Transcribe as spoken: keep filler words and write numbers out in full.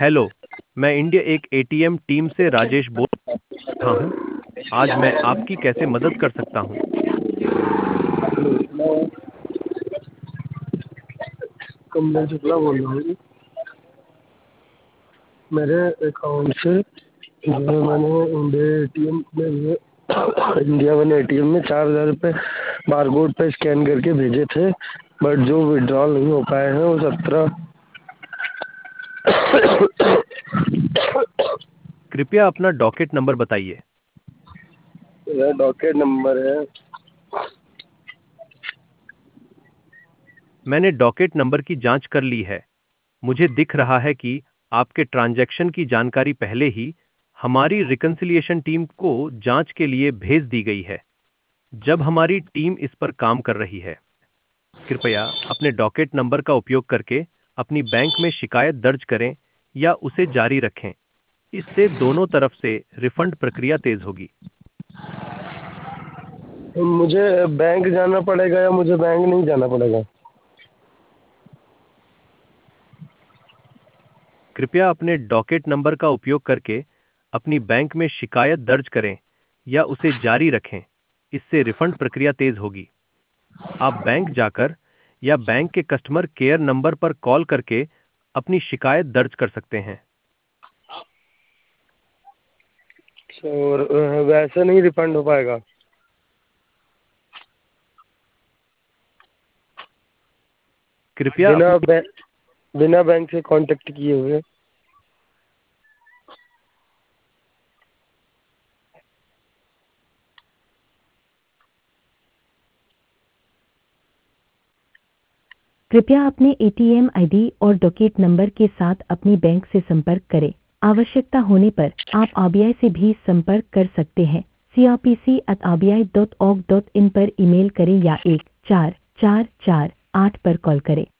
Hello, मैं India एक ATM team से राजेश बोल रहा हूँ। आज मैं आपकी कैसे मदद कर सकता हूँ? मैं कमलेश शुक्ला बोल रहा हूँ। मेरे अकाउंट से जो है मैंने इंडिया एटीएम में ये इंडिया वन एटीएम में चार हज़ार रुपये बारकोड पे स्कैन करके भेजे थे, बट जो विड्रॉल नहीं हो पाए हैं वो सत्रह कृपया अपना डॉकेट नंबर बताइए। मेरा डॉकेट नंबर है मैंने डॉकेट नंबर की जांच कर ली है। मुझे दिख रहा है कि आपके ट्रांजैक्शन की जानकारी पहले ही हमारी रिकंसिलिएशन टीम को जांच के लिए भेज दी गई है। जब हमारी टीम इस पर काम कर रही है, कृपया अपने डॉकेट नंबर का उपयोग करके अपनी बैंक में शिकायत दर्ज करें या उसे जारी रखें। इससे दोनों तरफ से रिफंड प्रक्रिया तेज होगी। मुझे बैंक जाना पड़ेगा या मुझे बैंक नहीं जाना पड़ेगा? कृपया अपने डॉकेट नंबर का उपयोग करके अपनी बैंक में शिकायत दर्ज करें या उसे जारी रखें। इससे रिफंड प्रक्रिया तेज होगी। आप बैंक जाकर या बैंक के कस्टमर केयर नंबर पर कॉल करके अपनी शिकायत दर्ज कर सकते हैं। और अ, वैसे नहीं रिफंड हो पाएगा? कृपया बिना अपनी बै, बिना बैंक से कांटेक्ट किए हुए? कृपया अपने एटीएम आईडी और डॉकेट नंबर के साथ अपनी बैंक से संपर्क करें। आवश्यकता होने पर आप आरबीआई से भी संपर्क कर सकते हैं। C R P C at R B I dot O R G dot in पर ईमेल करें या एक चार चार चार आठ पर कॉल करें।